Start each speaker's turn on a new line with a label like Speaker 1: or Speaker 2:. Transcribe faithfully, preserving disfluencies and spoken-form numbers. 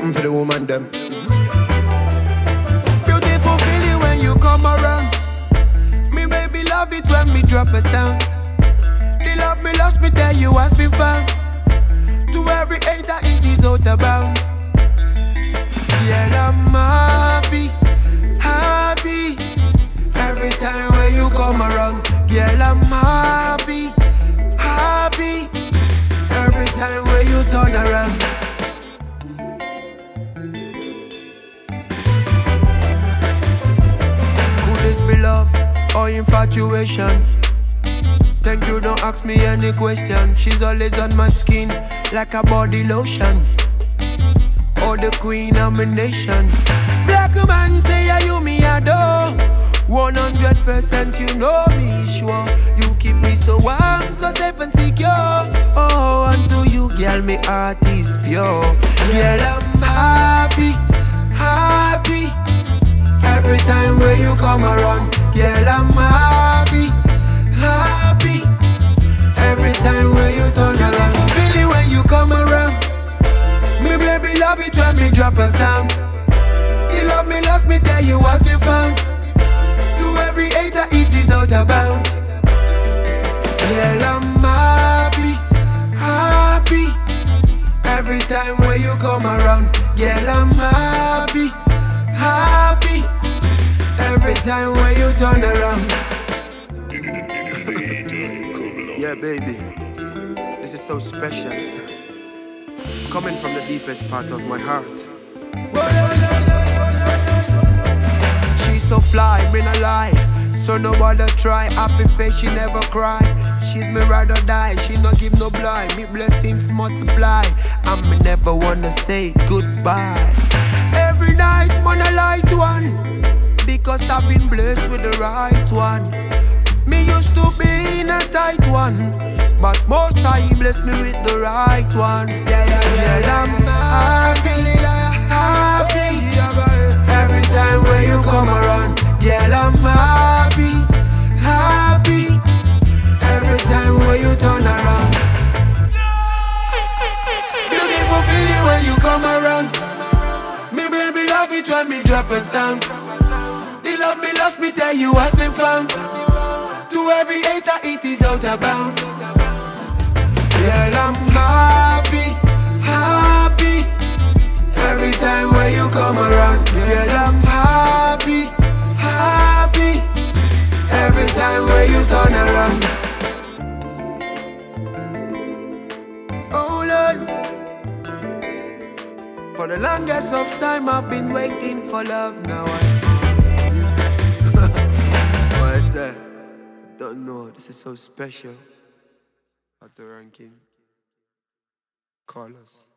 Speaker 1: something for the woman them.
Speaker 2: Beautiful feeling when you come around. Me baby love it when me drop a sound. The love me lost, me tell you has been found. To every hater it is out of bound. Yeah, I'm happy, happy. Every time when you come around. Girl, I'm happy, happy. Every time when you turn around. Could this be love or infatuation? Thank you, don't ask me any question. She's always on my skin like a body lotion. Oh, the queen of my nation. Black man say yeah, you me adore. One hundred percent you know me sure. You keep me so warm, so safe and secure. Oh, and to you girl, my heart is pure. Girl, I'm happy, happy. Every time when you come around. Girl, I'm happy, happy. Every time when you turn around. Feel it when you come around. Me baby love it when me drop a sound. The love me lost, me tell you what's been found. To every hater it is out of bound. Girl, I'm happy, happy. Every time when you come around. Girl, I'm happy, happy. Every time when you turn around. Yeah, baby, this is so special. Coming from the deepest part of my heart. She's so fly, me no lie. So no bother try. Happy face, she never cry. She's me ride or die. She no give no blind. Me blessings multiply. And me never wanna say goodbye. Every night, man, I light one. Because I've been blessed with the right one. Me used to be in a tight one, but most time he blessed me with the right one. Yeah, yeah, yeah, yeah, I'm happy, happy. Every time when you come around. Girl, I'm happy, happy. Every time when you turn around. Beautiful feeling when you come around. Me baby love it when me drop a sound. The love me lost, me tell you has been found. To every hater it is out of bound. Girl, I'm happy, happy. Every time when you come around. Girl, I'm happy, happy. Every time when you turn around. Oh Lord, for the longest of time I've been waiting for love. Now I found. What I say? Don't know, this is so special. At the ranking, call us.